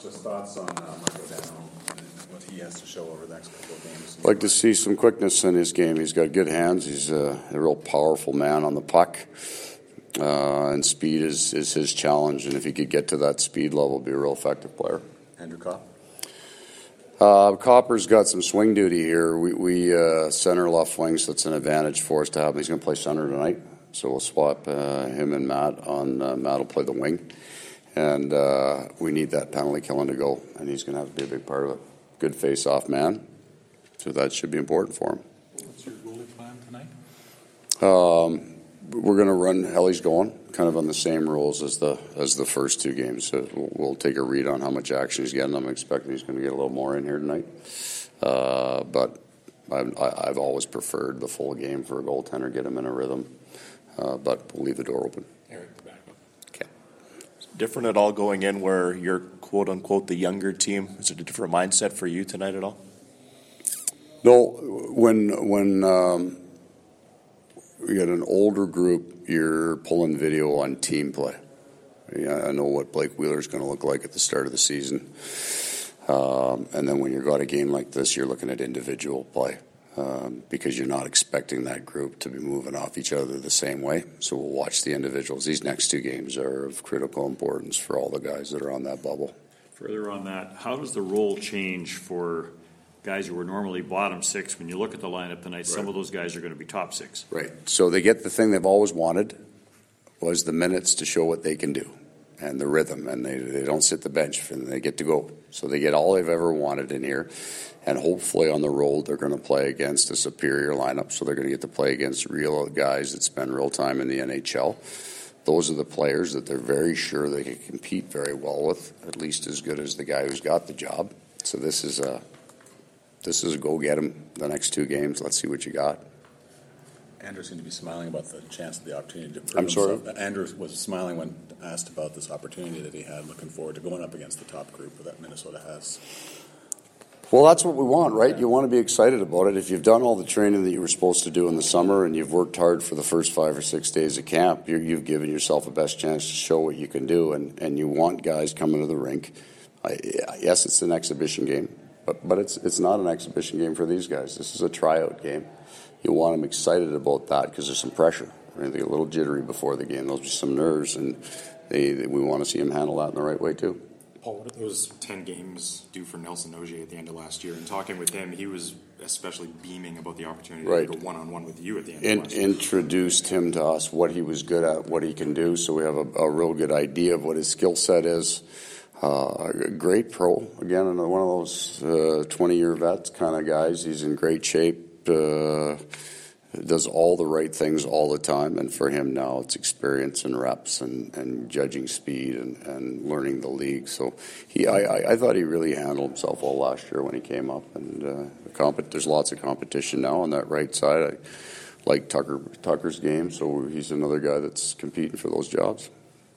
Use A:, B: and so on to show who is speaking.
A: Just thoughts on Michael Dano and what he has to show over the next couple of games.
B: I'd like to see some quickness in his game. He's got good hands. He's a real powerful man on the puck. And speed is his challenge. And if he could get to that speed level, be a real effective player.
A: Andrew Copp?
B: Copper's got some swing duty here. We center left wing, so it's an advantage for us to have him. He's going to play center tonight. So we'll swap him and Matt on. Matt will play the wing. And we need that penalty killing to go. And he's going to have to be a big part of it. Good face-off man. So that should be important for him.
A: What's your goalie plan tonight?
B: We're going to run Helly's going, kind of on the same rules as the first two games. So we'll take a read on how much action he's getting. I'm expecting he's going to get a little more in here tonight. But I've always preferred the full game for a goaltender, get him in a rhythm. But we'll leave the door open.
A: Eric, back up.
C: Okay. Different at all going in where you're quote unquote the younger team? Is it a different mindset for you tonight at all?
B: No, when we got an older group, you're pulling video on team play. I know what Blake Wheeler's going to look like at the start of the season. And then when you've got a game like this, you're looking at individual play because you're not expecting that group to be moving off each other the same way. So we'll watch the individuals. These next two games are of critical importance for all the guys that are on that bubble.
D: Further on that, how does the role change for guys who were normally bottom six? When you look at the lineup tonight, right, some of those guys are going to be top six.
B: Right. So they get the thing they've always wanted was the minutes to show what they can do and the rhythm, and they don't sit the bench and they get to go. So they get all they've ever wanted in here, and hopefully on the road they're going to play against a superior lineup, so they're going to get to play against real guys that spend real time in the NHL. Those are the players that they're very sure they can compete very well with, at least as good as the guy who's got the job. So this is a go get him the next two games. Let's see what you got.
A: Andrew seemed to be smiling about the chance of the opportunity to prove
B: I'm sorry?
A: himself. Andrew was smiling when asked about this opportunity that he had, looking forward to going up against the top group that Minnesota has.
B: Well, that's what we want, right? You want to be excited about it. If you've done all the training that you were supposed to do in the summer and you've worked hard for the first 5 or 6 days of camp, you've given yourself a best chance to show what you can do, and you want guys coming to the rink. Yes, it's an exhibition game, but it's not an exhibition game for these guys. This is a tryout game. You want them excited about that because there's some pressure. They get a little jittery before the game. There'll be some nerves, and we want to see them handle that in the right way too.
E: Paul, what did those 10 games do for Nelson Ogier at the end of last year? And talking with him, he was especially beaming about the opportunity to go one-on-one with you at the end of last year.
B: Introduced him to us, what he was good at, what he can do, so we have a real good idea of what his skill set is. A great pro. Again, another one of those 20-year vets kind of guys. He's in great shape. Does all the right things all the time, and for him now it's experience and reps and judging speed and learning the league. So I thought he really handled himself well last year when he came up, and there's lots of competition now on that right side. I like Tucker's game, so he's another guy that's competing for those jobs.